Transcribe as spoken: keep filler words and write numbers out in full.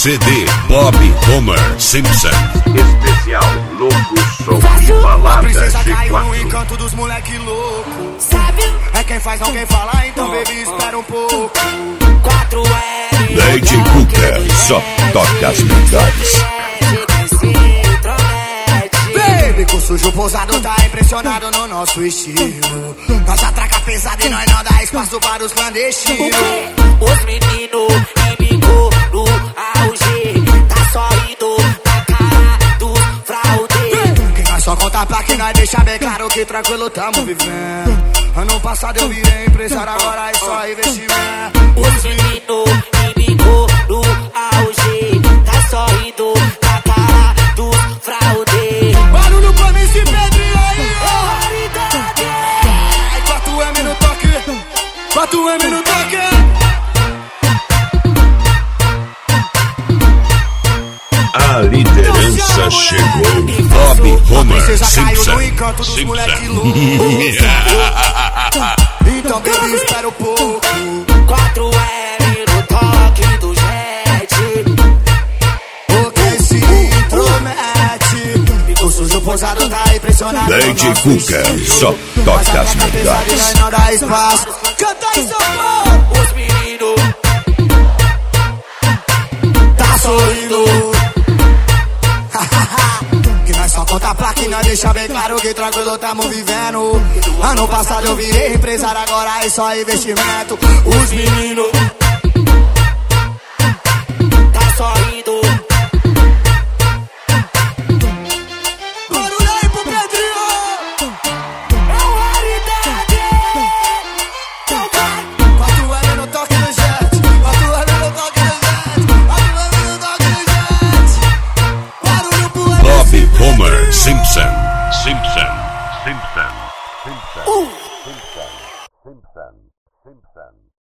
C D Bob Homer Simpson. Especial Louco Som de Balada. A princesa G caiu quatro. no encanto dos moleque louco. Sabe? É quem faz, não quem fala, então baby espera um pouco. quatro L D J Cuca só toca as melhores. Baby, com sujo pousado tá impressionado no nosso estilo. Nós atraca pesado e nós não dá espaço para os clandestinos. Os meninos embicou no auge, tá só indo na cara dos fraude. Que nós só conta pra que nós deixa bem claro que tranquilo tamo vivendo. Ano passado eu virei empresário, agora é só investimento. Os meninos embicou no auge, tá só indo na cara dos fraude. Barulho pra mim se Pedrinho aí, ó. Ai, quatro M no toque, quatro M no toque. A liderança chegou. Bob Homer Princesa caiu Simpson. no encanto dos moleque louco. Então baby espera um pouco. quatro L no toque do jet. O que se intromete. O sujo pousado tá impressionado. D J Cuca só toca as melhores. Nós não dá espaço. Canta isso, pô. Os meninos Tá sorrindo. Que nós só conta pra que nós deixa bem claro que tranquilo tamo vivendo. Ano passado eu virei empresário, agora é só investimento. Os meninos tá só indo. barulho aí pro Pedrinho. É o raridade. quatro M no toque do jet. quatro M no toque do jet. quatro M no toque do jet. Barulho pro Bob Homer Simpson.